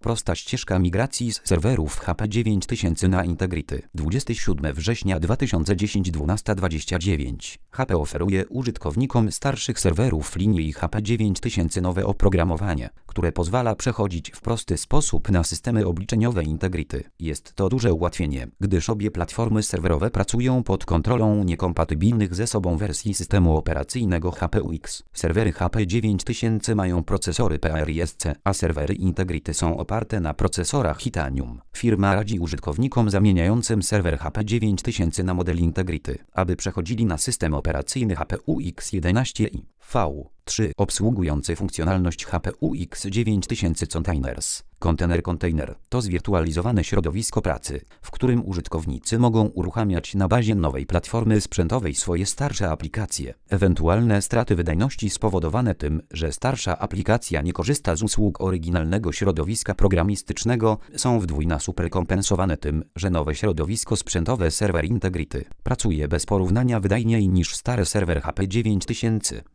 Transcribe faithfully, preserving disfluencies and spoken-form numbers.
Prosta ścieżka migracji z serwerów H P dziewięć tysięcy na Integrity. dwudziestego siódmego września dwa tysiące dziesiątego dwunasta dwadzieścia dziewięć. H P oferuje użytkownikom starszych serwerów linii H P dziewięć tysięcy nowe oprogramowanie, które pozwala przechodzić w prosty sposób na systemy obliczeniowe Integrity. Jest to duże ułatwienie, gdyż obie platformy serwerowe pracują pod kontrolą niekompatybilnych ze sobą wersji systemu operacyjnego H P U X. Serwery H P dziewięć tysięcy mają procesory P R I S C, a serwery Integrity są oparte na procesorach Titanium. Firma radzi użytkownikom zamieniającym serwer H P dziewięć tysięcy na model Integrity, aby przechodzili na system operacyjny H P U X jedenaście i V trzy obsługujący funkcjonalność H P U X dziewięć tysięcy Containers. Kontener Container to zwirtualizowane środowisko pracy, w którym użytkownicy mogą uruchamiać na bazie nowej platformy sprzętowej swoje starsze aplikacje. Ewentualne straty wydajności spowodowane tym, że starsza aplikacja nie korzysta z usług oryginalnego środowiska programistycznego, są w dwójnasób rekompensowane tym, że nowe środowisko sprzętowe serwer Integrity pracuje bez porównania wydajniej niż stary serwer H P dziewięć tysięcy.